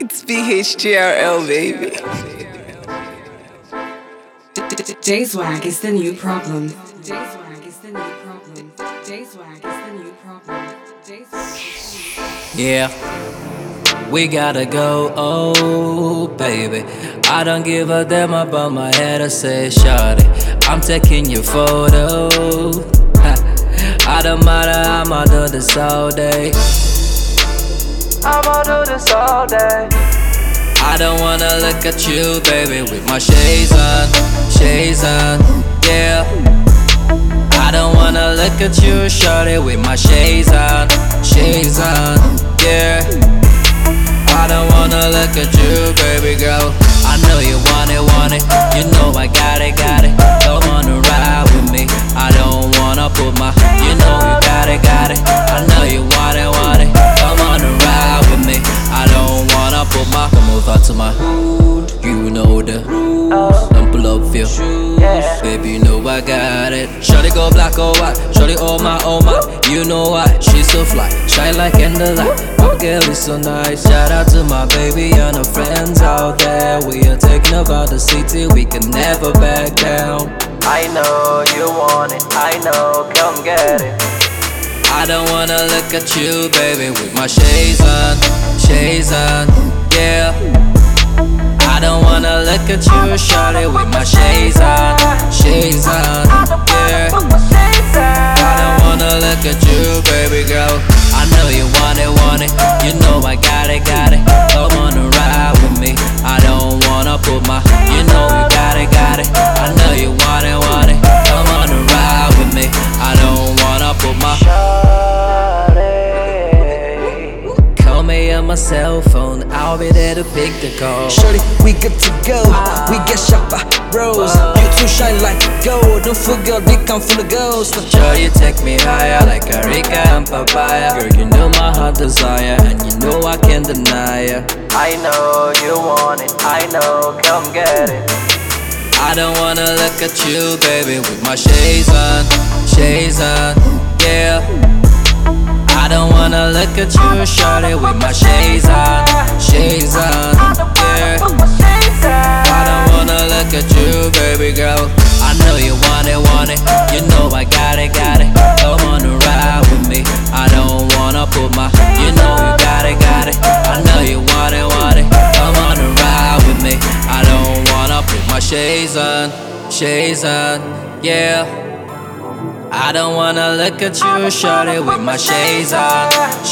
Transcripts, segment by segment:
It's BHGRL, baby. J-Swag is the new problem. J-Swag is the new problem. J-Swag is the new problem. Yeah, we gotta go, oh baby. I don't give a damn about my head, I say shawty, I'm taking your photo. I don't matter, I'ma do this all day. I'ma do this all day. I don't wanna look at you, baby, with my shades on, yeah. I don't wanna look at you, shawty, with my shades on, yeah. I don't wanna look at you, baby girl. I know you want it, you know I got it. Don't wanna ride with me, I don't wanna put my, you know you got it. I know you want it. Don't wanna ride with me, I don't wanna put my, come over to my hood, you know the rules. Don't pull up feel, baby you know I got it. Shawty go black or white, shawty oh my, you know why, she's so fly, shine like candlelight. My girl is so nice, shout out to my baby and her friends out there. We are taking about the city, we can never back down. I know you want it, I know, come get it. I don't wanna look at you, baby, with my shades on, yeah. I don't wanna look at you, shawty, with my shades on, yeah. I don't wanna look at you, baby girl. I know you want it, you know I got it. Don't wanna ride with me, I don't wanna put my, you know you got it. I know you want it, don't wanna ride with me, I don't wanna put my. Call me on my cell phone, I'll be there to pick the call. Shorty, we good to go, we get shot by rose. You two shine like gold, don't forget we come full of ghosts. Sure you take me higher like Arica and papaya. Girl, you know my heart desire, and you know I can't deny ya. I know you want it, I know, come get it. I don't wanna look at you, baby, with my shades on, yeah. I don't wanna look at you, shawty, with my shades on, yeah. I don't wanna look at you, baby girl. I know you want it, you know I got it. Don't wanna ride with me, I don't wanna put my, you know you got it. I know you want it, don't wanna ride with me, I don't wanna put my shades on, yeah. I don't wanna look at you, shawty, with my shades on,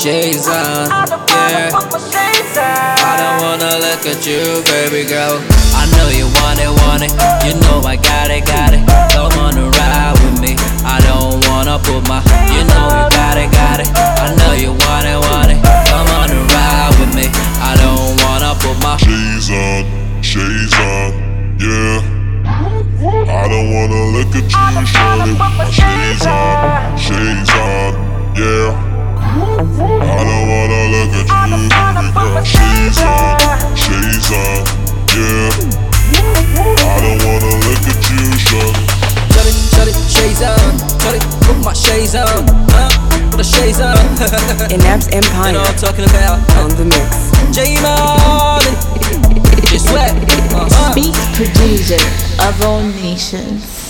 yeah. I don't wanna look at you, baby girl. I know you want it, you know I got it. Don't wanna ride with me, I don't wanna put my, you know you got it. I know you want it, don't wanna ride with me, I don't wanna put my shades on, yeah. I don't wanna look at you, shawty, with my shades on, yeah. I don't wanna look at you, baby girl. Shades on, yeah. I don't wanna look at you, shawty. Shorty, shades on, shorty, put my shades on, put the shades on. Enab's Empire, You know what I'm talking about, on the mix. J Marley, J-Swag, Beat producer of all nations.